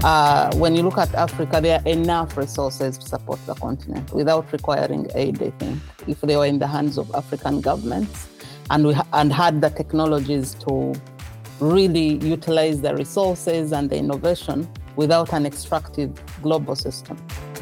When you look at Africa, there are enough resources to support the continent without requiring aid, I think, if they were in the hands of African governments and had the technologies to really utilize the resources and the innovation without an extractive global system.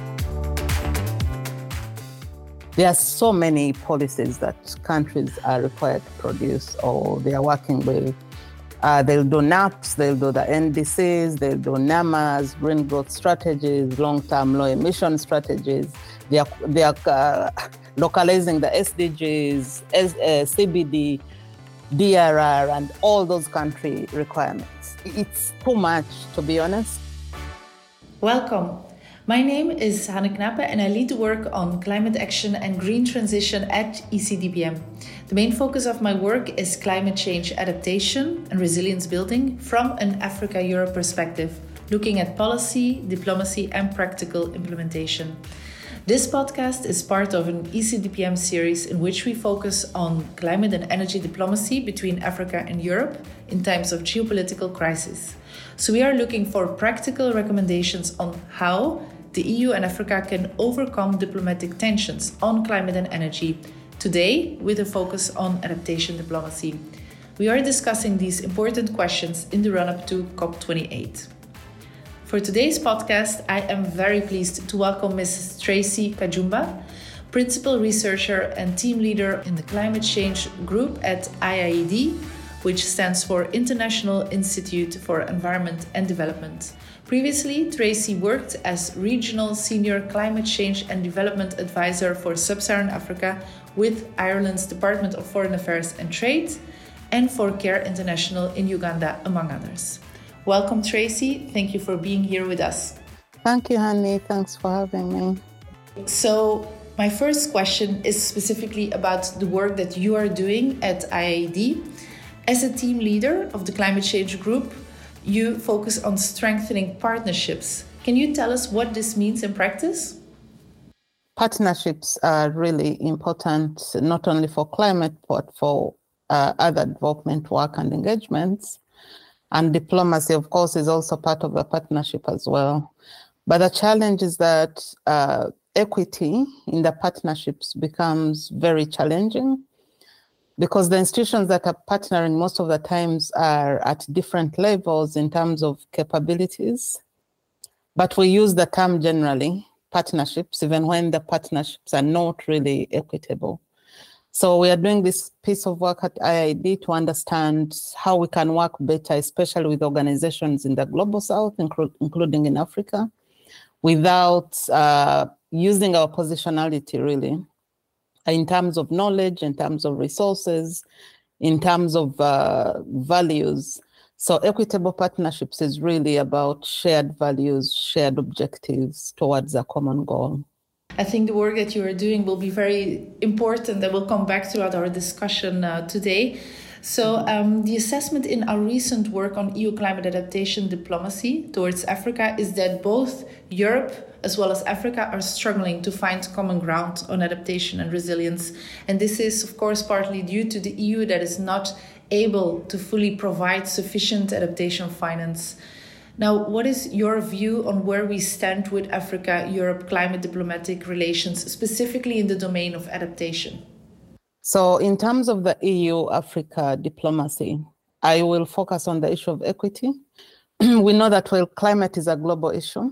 There are so many policies that countries are required to produce or they are working with. They'll do NAPs, they'll do the NDCs, they'll do NAMAs, green growth strategies, long-term low emission strategies. They are localizing the SDGs, CBD, DRR, and all those country requirements. It's too much, to be honest. Welcome. My name is Hanne Knappe and I lead the work on climate action and green transition at ECDPM. The main focus of my work is climate change adaptation and resilience building from an Africa-Europe perspective, looking at policy, diplomacy and practical implementation. This podcast is part of an ECDPM series in which we focus on climate and energy diplomacy between Africa and Europe in times of geopolitical crisis. So we are looking for practical recommendations on how the EU and Africa can overcome diplomatic tensions on climate and energy, today with a focus on adaptation diplomacy. We are discussing these important questions in the run-up to COP28. For today's podcast, I am very pleased to welcome Ms. Tracy Kajumba, Principal Researcher and Team Leader in the Climate Change Group at IIED, which stands for International Institute for Environment and Development. Previously, Tracy worked as Regional Senior Climate Change and Development Advisor for Sub-Saharan Africa with Ireland's Department of Foreign Affairs and Trade and for CARE International in Uganda, among others. Welcome, Tracy. Thank you for being here with us. Thank you, Hanne. Thanks for having me. So, my first question is specifically about the work that you are doing at IIED. As a team leader of the Climate Change Group, you focus on strengthening partnerships. Can you tell us what this means in practice? Partnerships are really important, not only for climate, but for other development work and engagements. And diplomacy, of course, is also part of the partnership as well. But the challenge is that equity in the partnerships becomes very challenging because the institutions that are partnering most of the times are at different levels in terms of capabilities. But we use the term generally, partnerships, even when the partnerships are not really equitable. So we are doing this piece of work at IIED to understand how we can work better, especially with organizations in the Global South, including in Africa, without using our positionality really, in terms of knowledge, in terms of resources, in terms of values. So equitable partnerships is really about shared values, shared objectives towards a common goal. I think the work that you are doing will be very important that will come back throughout our discussion today. So the assessment in our recent work on EU climate adaptation diplomacy towards Africa is that both Europe as well as Africa are struggling to find common ground on adaptation and resilience. And this is, of course, partly due to the EU that is not able to fully provide sufficient adaptation finance. Now, what is your view on where we stand with Africa-Europe climate diplomatic relations, specifically in the domain of adaptation? So in terms of the EU-Africa diplomacy, I will focus on the issue of equity. We know that while climate is a global issue,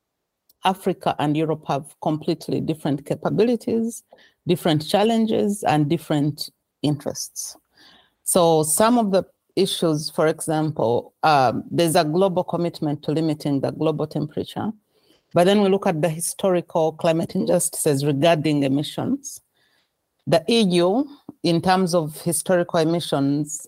Africa and Europe have completely different capabilities, different challenges, and different interests. So some of the issues, for example, there's a global commitment to limiting the global temperature. But then we look at the historical climate injustices regarding emissions. The EU, in terms of historical emissions,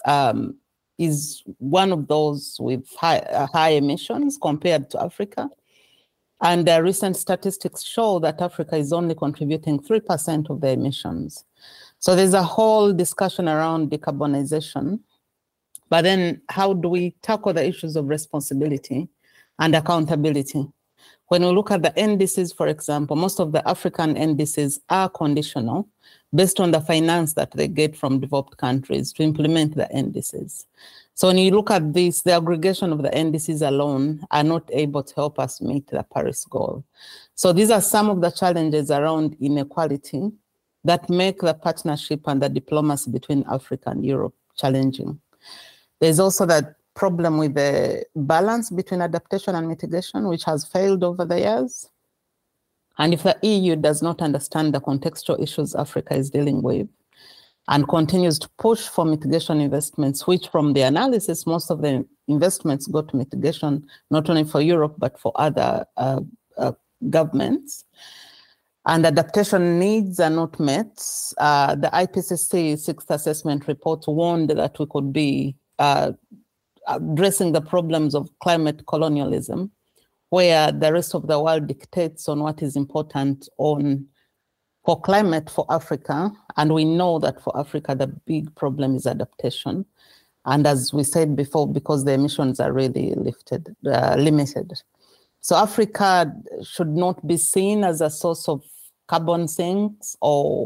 is one of those with high emissions compared to Africa. And the recent statistics show that Africa is only contributing 3% of the emissions. So there's a whole discussion around decarbonization. But then how do we tackle the issues of responsibility and accountability? When we look at the NDCs, for example, most of the African NDCs are conditional, based on the finance that they get from developed countries to implement the NDCs. So when you look at this, the aggregation of the NDCs alone are not able to help us meet the Paris goal. So these are some of the challenges around inequality that make the partnership and the diplomacy between Africa and Europe challenging. There's also that problem with the balance between adaptation and mitigation, which has failed over the years. And if the EU does not understand the contextual issues Africa is dealing with and continues to push for mitigation investments, which from the analysis, most of the investments go to mitigation, not only for Europe, but for other governments, and adaptation needs are not met. The IPCC Sixth Assessment Report warned that we could be addressing the problems of climate colonialism, where the rest of the world dictates on what is important for climate for Africa. And we know that for Africa, the big problem is adaptation. And as we said before, because the emissions are really limited. So Africa should not be seen as a source of carbon sinks or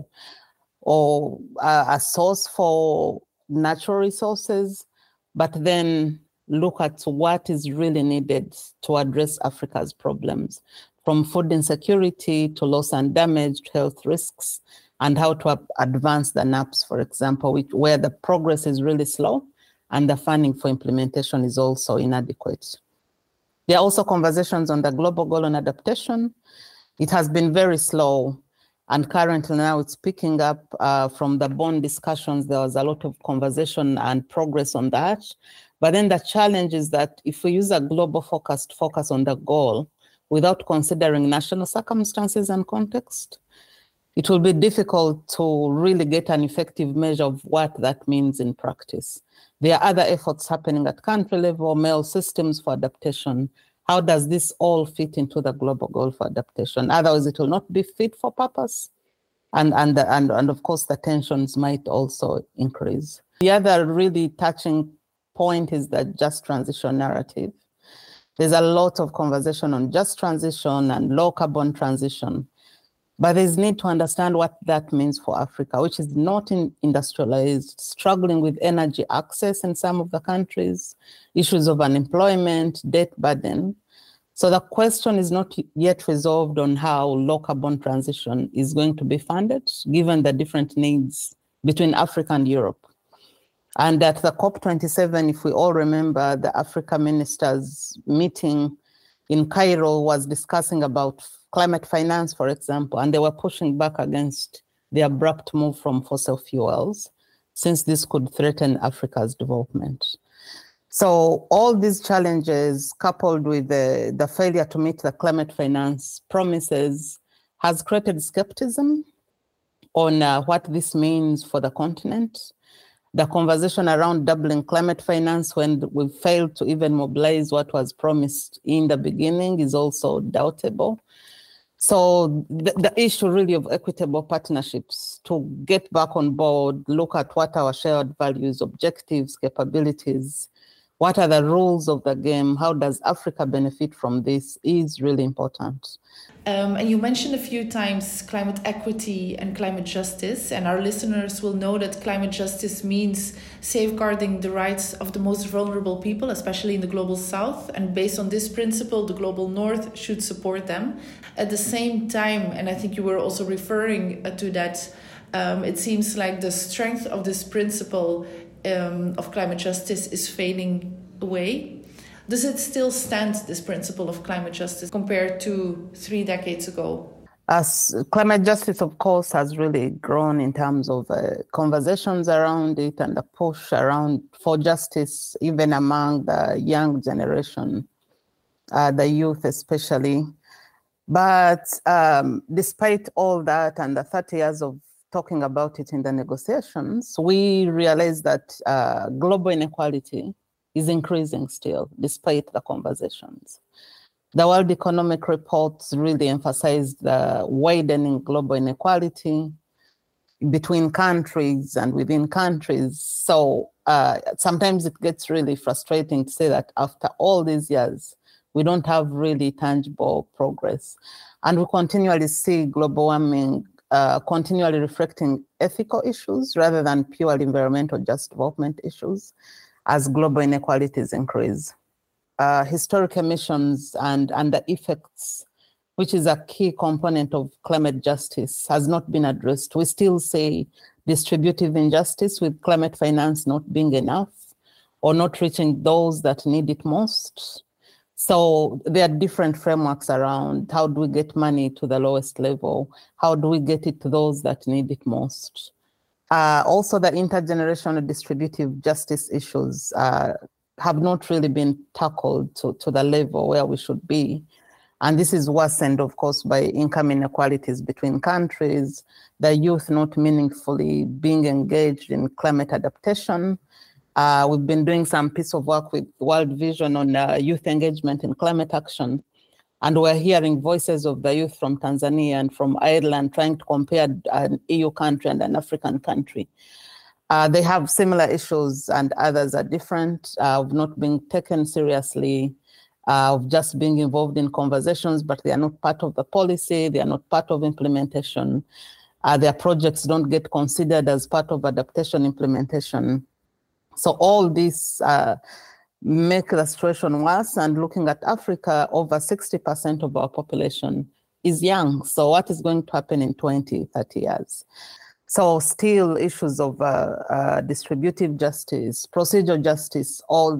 a source for natural resources, but then look at what is really needed to address Africa's problems, from food insecurity to loss and damage to health risks, and how to advance the NAPs, for example, where the progress is really slow and the funding for implementation is also inadequate. There are also conversations on the global goal on adaptation. It has been very slow, and currently now it's picking up from the Bonn discussions. There was a lot of conversation and progress on that. But then the challenge is that if we use a global focus on the goal without considering national circumstances and context, it will be difficult to really get an effective measure of what that means in practice. There are other efforts happening at country level, mail systems for adaptation. How does this all fit into the global goal for adaptation? Otherwise, it will not be fit for purpose. And of course, the tensions might also increase. The other really touching point is the just transition narrative. There's a lot of conversation on just transition and low carbon transition, but there's need to understand what that means for Africa, which is not industrialized, struggling with energy access in some of the countries, issues of unemployment, debt burden. So the question is not yet resolved on how low carbon transition is going to be funded, given the different needs between Africa and Europe. And at the COP27, if we all remember, the Africa ministers meeting in Cairo was discussing about climate finance, for example, and they were pushing back against the abrupt move from fossil fuels, since this could threaten Africa's development. So all these challenges, coupled with the failure to meet the climate finance promises, has created skepticism on what this means for the continent. The conversation around doubling climate finance when we failed to even mobilize what was promised in the beginning is also doubtable. So the issue really of equitable partnerships, to get back on board, look at what our shared values, objectives, capabilities, what are the rules of the game, how does Africa benefit from this, is really important. And you mentioned a few times climate equity and climate justice, and our listeners will know that climate justice means safeguarding the rights of the most vulnerable people, especially in the global south. And based on this principle, the global north should support them. At the same time, and I think you were also referring to that, it seems like the strength of this principle of climate justice is fading away. Does it still stand, this principle of climate justice, compared to 3 decades ago? As climate justice, of course, has really grown in terms of conversations around it and the push around for justice, even among the young generation, the youth especially. But despite all that and the 30 years of talking about it in the negotiations, we realize that global inequality is increasing still, despite the conversations. The World Economic Reports really emphasized the widening global inequality between countries and within countries. So sometimes it gets really frustrating to say that after all these years, we don't have really tangible progress. And we continually see global warming continually reflecting ethical issues rather than purely environmental just development issues as global inequalities increase. Historic emissions and the effects, which is a key component of climate justice, has not been addressed. We still say distributive injustice, with climate finance not being enough or not reaching those that need it most. So there are different frameworks around how do we get money to the lowest level? How do we get it to those that need it most? Also, the intergenerational distributive justice issues have not really been tackled to the level where we should be. And this is worsened, of course, by income inequalities between countries, the youth not meaningfully being engaged in climate adaptation. We've been doing some piece of work with World Vision on youth engagement in climate action. And we're hearing voices of the youth from Tanzania and from Ireland trying to compare an EU country and an African country. They have similar issues and others are different, of not being taken seriously, of just being involved in conversations, but they are not part of the policy, they are not part of implementation. Their projects don't get considered as part of adaptation implementation. So all this make the situation worse. And looking at Africa, over 60% of our population is young. So what is going to happen in 20, 30 years? So still issues of distributive justice, procedural justice, all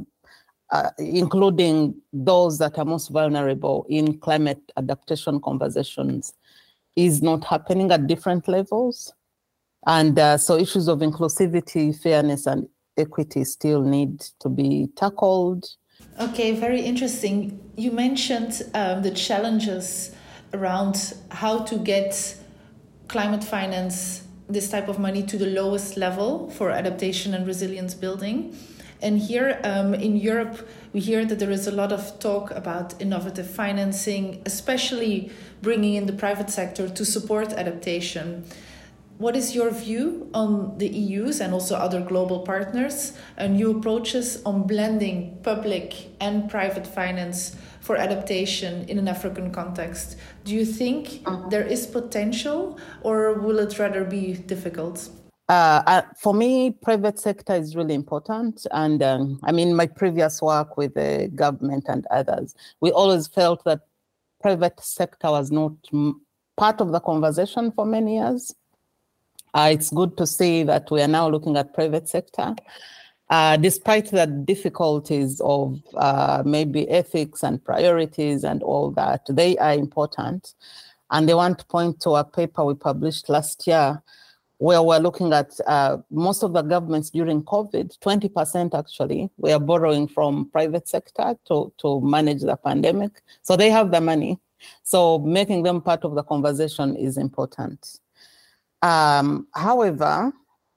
including those that are most vulnerable in climate adaptation conversations, is not happening at different levels. And so issues of inclusivity, fairness, and equity still need to be tackled. Okay, very interesting. You mentioned the challenges around how to get climate finance, this type of money, to the lowest level for adaptation and resilience building. And here in Europe, we hear that there is a lot of talk about innovative financing, especially bringing in the private sector to support adaptation. What is your view on the EU's and also other global partners and new approaches on blending public and private finance for adaptation in an African context? Do you think there is potential, or will it rather be difficult? For me, private sector is really important. And I mean, my previous work with the government and others, we always felt that private sector was not part of the conversation for many years. It's good to see that we are now looking at private sector. Despite the difficulties of maybe ethics and priorities and all that, they are important. And they want to point to a paper we published last year where we're looking at most of the governments during COVID, 20% actually, were borrowing from private sector to manage the pandemic. So they have the money. So making them part of the conversation is important. However,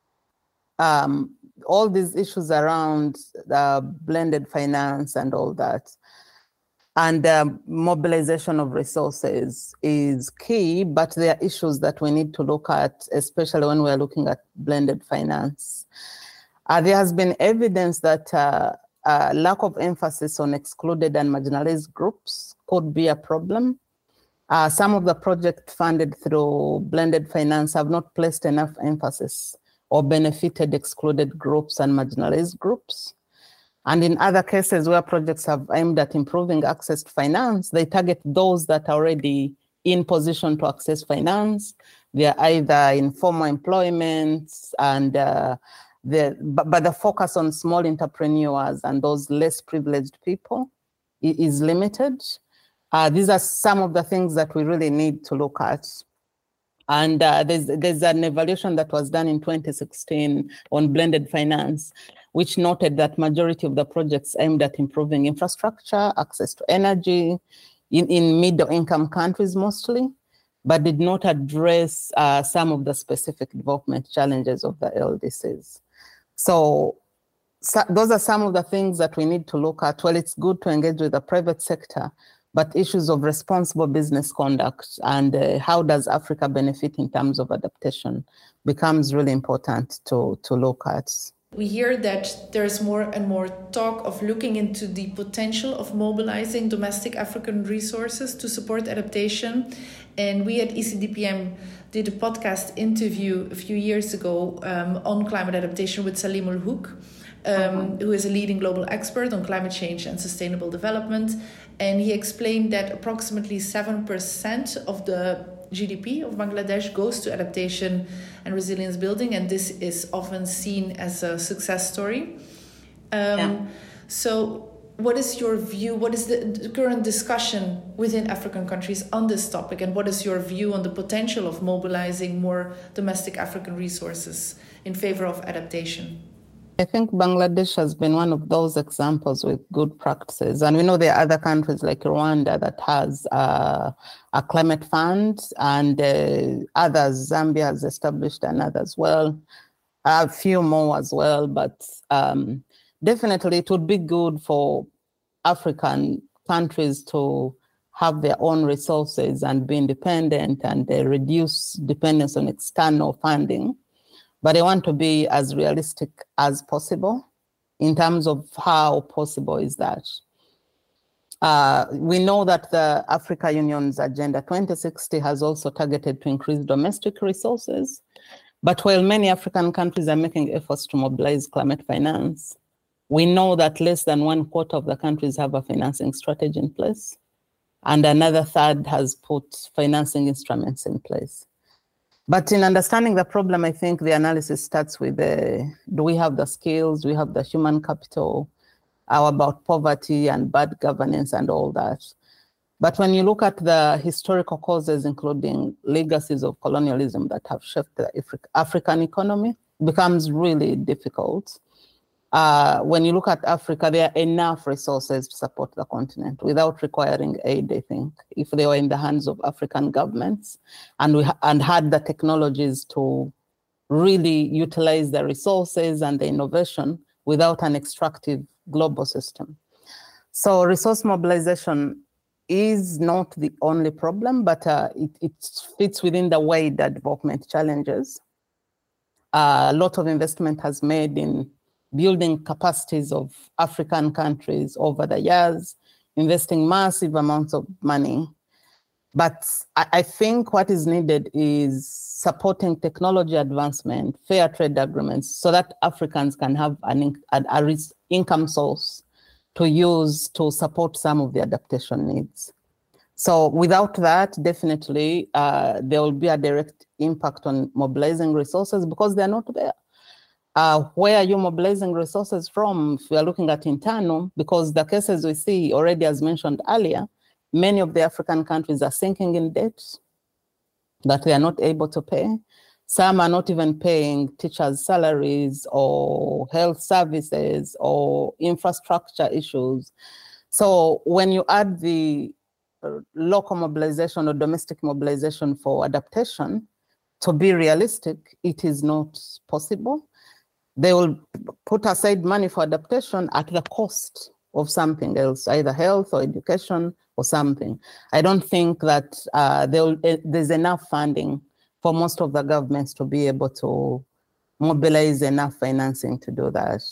all these issues around blended finance and all that, and mobilization of resources is key, but there are issues that we need to look at, especially when we're looking at blended finance. There has been evidence that lack of emphasis on excluded and marginalized groups could be a problem. Some of the projects funded through blended finance have not placed enough emphasis or benefited excluded groups and marginalized groups. And in other cases where projects have aimed at improving access to finance, they target those that are already in position to access finance. They are either in formal employment, and but the focus on small entrepreneurs and those less privileged people is limited. These are some of the things that we really need to look at. And there's an evaluation that was done in 2016 on blended finance, which noted that majority of the projects aimed at improving infrastructure, access to energy in middle-income countries mostly, but did not address some of the specific development challenges of the LDCs. So those are some of the things that we need to look at. Well, it's good to engage with the private sector, but issues of responsible business conduct and how does Africa benefit in terms of adaptation becomes really important to look at. We hear that there's more and more talk of looking into the potential of mobilizing domestic African resources to support adaptation. And we at ECDPM did a podcast interview a few years ago on climate adaptation with Salim Ulhouk, who is a leading global expert on climate change and sustainable development. And he explained that approximately 7% of the GDP of Bangladesh goes to adaptation and resilience building, and this is often seen as a success story. So what is your view? What is the current discussion within African countries on this topic, and what is your view on the potential of mobilizing more domestic African resources in favor of adaptation? I think Bangladesh has been one of those examples with good practices. And we know there are other countries like Rwanda that has a climate fund, and others. Zambia has established another as well, a few more as well. But definitely it would be good for African countries to have their own resources and be independent and reduce dependence on external funding. But I want to be as realistic as possible in terms of how possible is that. We know that the Africa Union's Agenda 2060 has also targeted to increase domestic resources. But while many African countries are making efforts to mobilize climate finance, we know that less than 1/4 of the countries have a financing strategy in place, and another third has put financing instruments in place. But in understanding the problem, I think the analysis starts with do we have the skills, do we have the human capital, about poverty and bad governance and all that. But when you look at the historical causes, including legacies of colonialism that have shaped the African economy, it becomes really difficult. When you look at Africa, there are enough resources to support the continent without requiring aid, I think, if they were in the hands of African governments and had the technologies to really utilize the resources and the innovation without an extractive global system. So resource mobilization is not the only problem, but it fits within the wider development challenges. A lot of investment has made in building capacities of African countries over the years, investing massive amounts of money. But I think what is needed is supporting technology advancement, fair trade agreements, so that Africans can have an income source to use to support some of the adaptation needs. So without that, definitely there will be a direct impact on mobilizing resources because they're not there. Where are you mobilizing resources from? If we are looking at internal, because the cases we see already, as mentioned earlier, many of the African countries are sinking in debt that they are not able to pay. Some are not even paying teachers' salaries or health services or infrastructure issues. So when you add the local mobilization or domestic mobilization for adaptation, to be realistic, it is not possible. They will put aside money for adaptation at the cost of something else, either health or education or something. I don't think that there's enough funding for most of the governments to be able to mobilize enough financing to do that.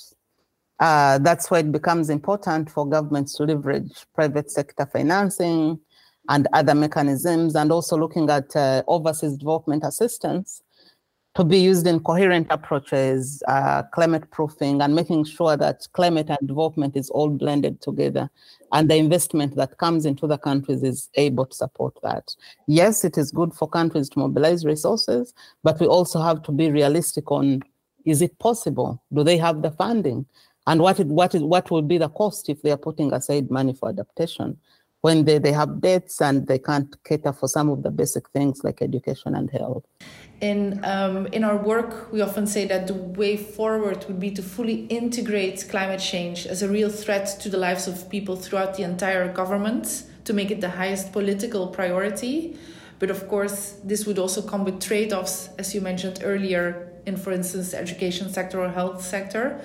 That's why it becomes important for governments to leverage private sector financing and other mechanisms, and also looking at overseas development assistance to be used in coherent approaches, climate proofing, and making sure that climate and development is all blended together, and the investment that comes into the countries is able to support that. Yes, it is good for countries to mobilize resources, but we also have to be realistic on, is it possible? Do they have the funding? And what will be the cost if they are putting aside money for adaptation when they have debts and they can't cater for some of the basic things like education and health? In our work, we often say that the way forward would be to fully integrate climate change as a real threat to the lives of people throughout the entire government, to make it the highest political priority. But of course, this would also come with trade-offs, as you mentioned earlier, in, for instance, the education sector or health sector.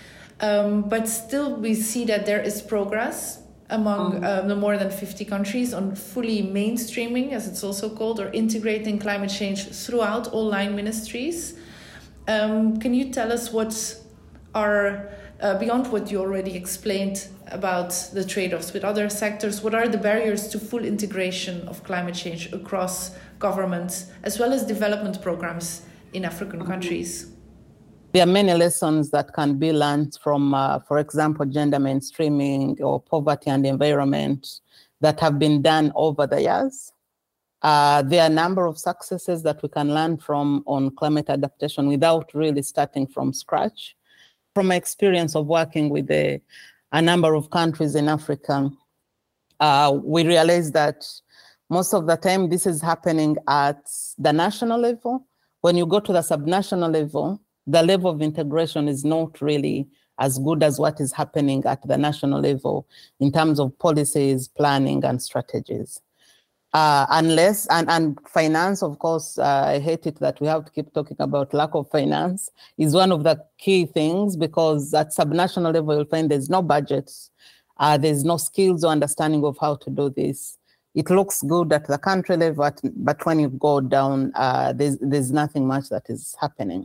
But still, we see that there is progress among the more than 50 countries on fully mainstreaming, as it's also called, or integrating climate change throughout all line ministries. Can you tell us what are, beyond what you already explained about the trade-offs with other sectors, what are the barriers to full integration of climate change across governments as well as development programs in African countries? There are many lessons that can be learned from, for example, gender mainstreaming or poverty and environment that have been done over the years. There are a number of successes that we can learn from on climate adaptation without really starting from scratch. From my experience of working with a number of countries in Africa, we realized that most of the time this is happening at the national level. When you go to the subnational level, the level of integration is not really as good as what is happening at the national level in terms of policies, planning, and strategies. Unless, and finance, of course, I hate it that we have to keep talking about lack of finance, is one of the key things, because at subnational level, you'll find there's no budgets, there's no skills or understanding of how to do this. It looks good at the country level, but when you go down, there's nothing much that is happening.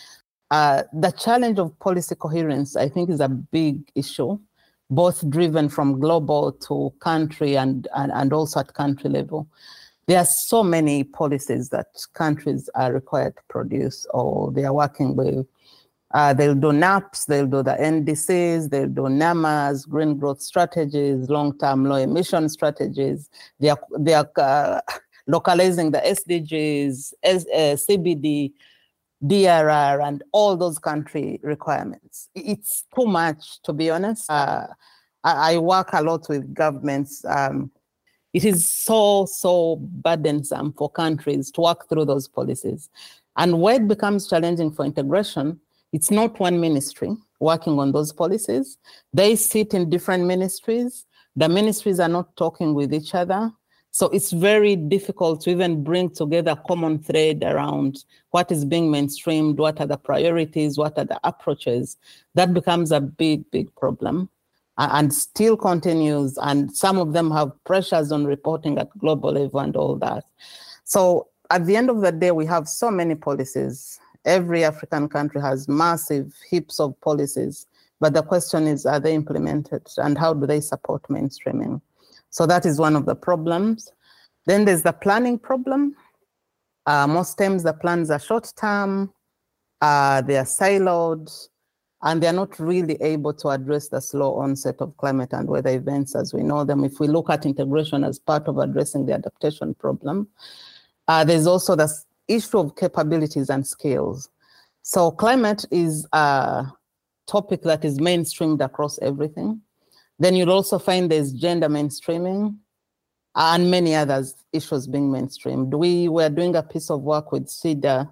The challenge of policy coherence, I think, is a big issue, both driven from global to country and also at country level. There are so many policies that countries are required to produce or they are working with. They'll do NAPs, they'll do the NDCs, they'll do NAMAs, green growth strategies, long-term low emission strategies. They are localizing the SDGs, CBD, DRR, and all those country requirements. It's too much, to be honest. I work a lot with governments. It is so burdensome for countries to work through those policies. And where it becomes challenging for integration, it's not one ministry working on those policies. They sit in different ministries. The ministries are not talking with each other. So it's very difficult to even bring together a common thread around what is being mainstreamed, what are the priorities, what are the approaches. That becomes a big problem and still continues. And some of them have pressures on reporting at global level and all that. So at the end of the day, we have so many policies. Every African country has massive heaps of policies. But the question is, are they implemented and how do they support mainstreaming? So that is one of the problems. Then there's the planning problem. Most times the plans are short-term, they are siloed, and they're not really able to address the slow onset of climate and weather events as we know them. If we look at integration as part of addressing the adaptation problem, there's also the issue of capabilities and skills. So climate is a topic that is mainstreamed across everything. Then you'll also find there's gender mainstreaming and many other issues being mainstreamed. We were doing a piece of work with CEDA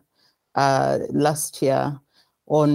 last year on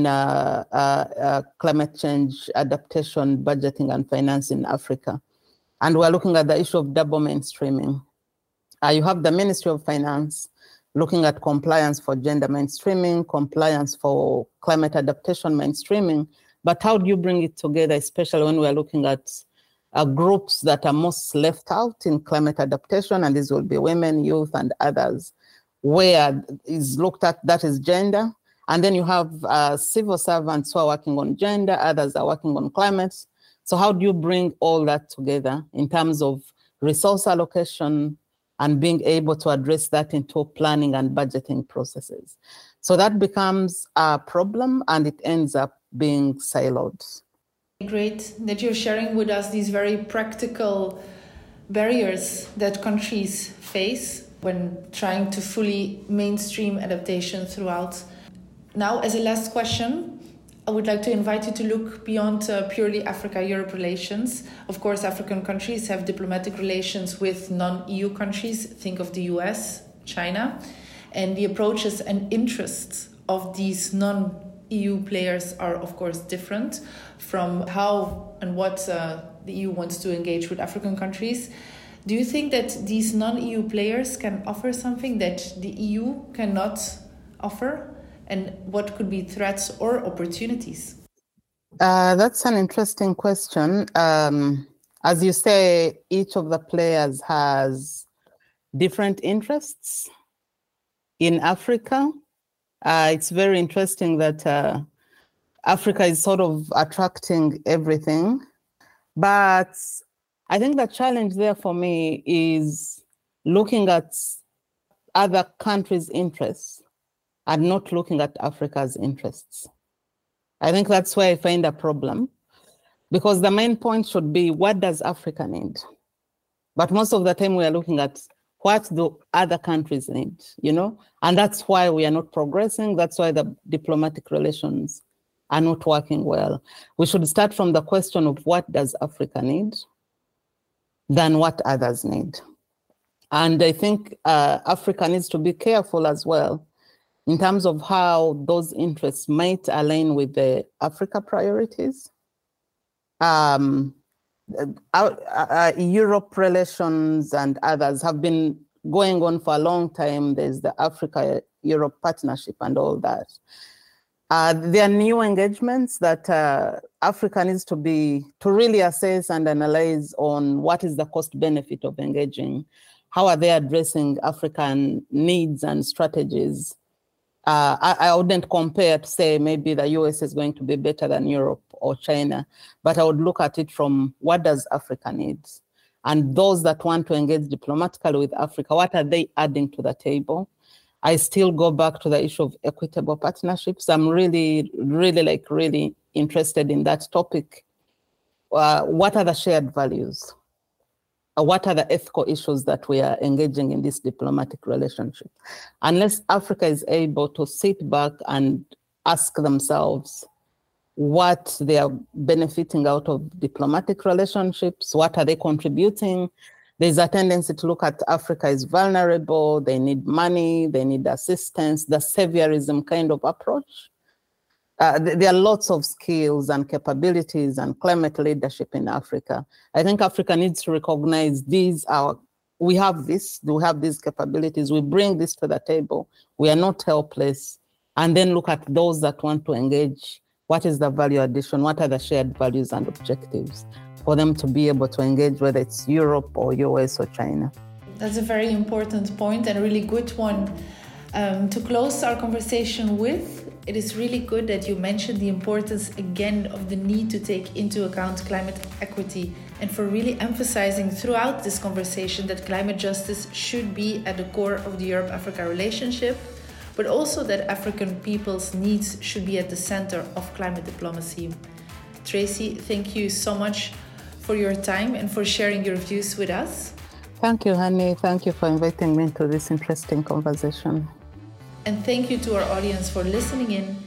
climate change adaptation, budgeting, and finance in Africa. And we're looking at the issue of double mainstreaming. You have the Ministry of Finance looking at compliance for gender mainstreaming, compliance for climate adaptation mainstreaming, but how do you bring it together, especially when we're looking at groups that are most left out in climate adaptation, and these will be women, youth, and others, where is looked at, that is gender. And then you have civil servants who are working on gender, others are working on climate. So how do you bring all that together in terms of resource allocation and being able to address that into planning and budgeting processes? So that becomes a problem and it ends up being siloed. Great that you're sharing with us these very practical barriers that countries face when trying to fully mainstream adaptation throughout. Now, as a last question, I would like to invite you to look beyond purely Africa-Europe relations. Of course, African countries have diplomatic relations with non-EU countries. Think of the US, China, and the approaches and interests of these non-EU players are, of course, different from how and what the EU wants to engage with African countries. Do you think that these non-EU players can offer something that the EU cannot offer? And what could be threats or opportunities? That's an interesting question. As you say, each of the players has different interests in Africa. It's very interesting that Africa is sort of attracting everything. But I think the challenge there for me is looking at other countries' interests and not looking at Africa's interests. I think that's where I find a problem, because the main point should be, what does Africa need? But most of the time we are looking at what do other countries need, and that's why we are not progressing. That's why the diplomatic relations are not working well. We should start from the question of what does Africa need than what others need. And I think Africa needs to be careful as well in terms of how those interests might align with the Africa priorities. Europe relations and others have been going on for a long time. There's the Africa-Europe partnership and all that. There are new engagements that Africa needs to really assess and analyze on what is the cost benefit of engaging. How are they addressing African needs and strategies? I wouldn't compare to say maybe the US is going to be better than Europe or China, but I would look at it from what does Africa need? And those that want to engage diplomatically with Africa, what are they adding to the table? I still go back to the issue of equitable partnerships. I'm really interested in that topic. What are the shared values? What are the ethical issues that we are engaging in this diplomatic relationship? Unless Africa is able to sit back and ask themselves what they are benefiting out of diplomatic relationships, what are they contributing? There's a tendency to look at Africa as vulnerable, they need money, they need assistance, the saviorism kind of approach. There are lots of skills and capabilities and climate leadership in Africa. I think Africa needs to recognize we have these capabilities, we bring this to the table, we are not helpless, and then look at those that want to engage. What is the value addition? What are the shared values and objectives for them to be able to engage, whether it's Europe or US or China? That's a very important point and a really good one to close our conversation with. It is really good that you mentioned the importance again of the need to take into account climate equity, and for really emphasizing throughout this conversation that climate justice should be at the core of the Europe-Africa relationship, but also that African people's needs should be at the center of climate diplomacy. Tracy, thank you so much for your time and for sharing your views with us. Thank you, Hani. Thank you for inviting me into this interesting conversation. And thank you to our audience for listening in.